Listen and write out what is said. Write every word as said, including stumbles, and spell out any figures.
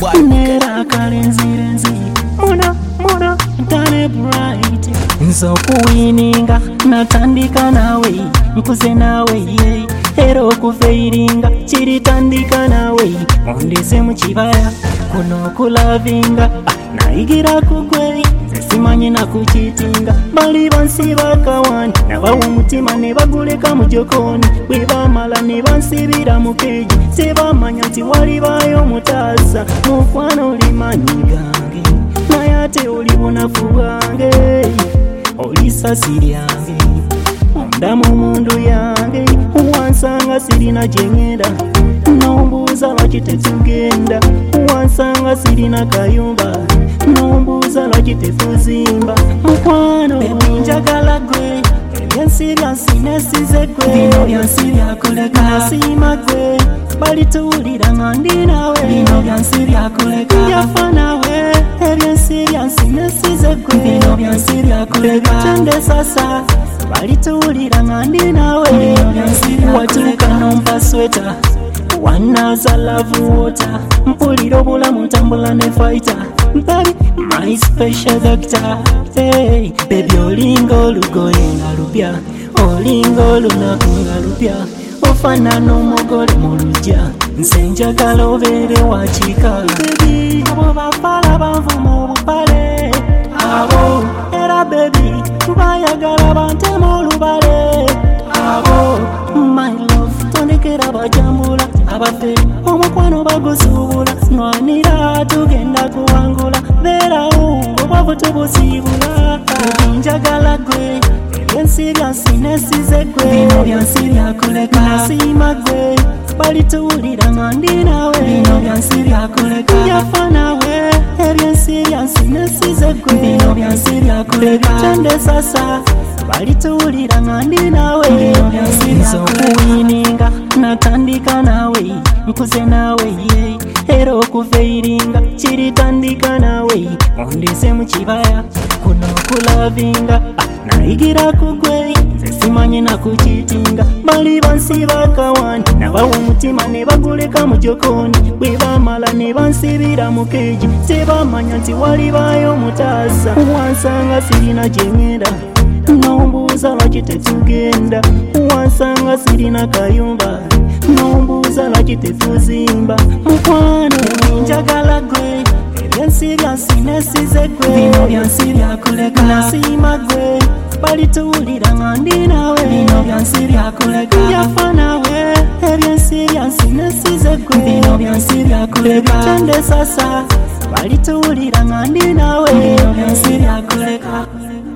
nera kalenzire nzi muna muna tane bright nzo kuwininga natandika nawe nkuze nawe ye ero kufeiringa chiritandika nawe ondese mu kibaya kuno kulavinga naigira kugwe simanyi na kuchitinga bali bansi bakawani nabawo umutima ne baguleka mu jokoni bwe bamala ne bansibira mu keji sebamanya nti wali bayo mutaza mukwano limanyi gange naye ate oli bunafu bwange oli sasi lyange ondamu mundu yange wansanga sirina gyengenda nombuuza lwaki tetugenda wansanga sirina kayumba nombuuza lwaki tetuzimba mukwano njagala gwe ebyensi byansi nesize gwe bino byansi byakoleka nasiima gwe balituwulira nga ndi nawe bino byansi byakoleka yafa nawe ebyensi byansi nesize gwe bino byansi byakoleka tende sasa balituwulira nga ndi nawe watuuka nompa sweta wanaza love water mpulira obulamu ntambula ne fighter baby my special doctor hey baby olinga olugoye nga lupya olinga olunaku nga lupya ofaanana omugole mu lujja nze njagala obeere wakika baby abo bafala banvu mu bupale abo era baby tubayagala bantema olubale abo my love tondekera bajambula abafe omukwano bagusuubula nwanira tugenda kuwangula beerawo obwavu tubusiibula njagala gwe ebyensi byansi nesize gwe bino byansi byakoleka nasiima gwe balituwulira nga ndi nawe bino byansi byakoleka yafa nawe ebyensi byansi nesize gwe bino byansi byakoleka tende sasa balituwulira nga ndi nawe bino byansi byakoleka natandika nawe nkuze nawe ye era okufeiringa chiritandika nawe ondese mu kibaya kuno kulavinga naigira kugwe simanyi na kuchitinga bali bansi bakawani nabawo umutima ne baguleka mu jokoni bwe bamala ne bansibira mu keji sebamanya nti wali bayo mutaza wansanga sirina gyengenda nombuuza lwaki tetugenda wansanga sirina kayumba nombuuza lwaki tetuzimba mukwano njagala gwe ebyensi byansi nesize gwe bino byansi byakoleka nasiima gwe balituwulira nga ndi nawe bino byansi byakoleka yafa nawe ebyensi byansi nesize gwe bino byansi byakoleka tende sasa balituwulira nga ndi nawe bino byansi byakoleka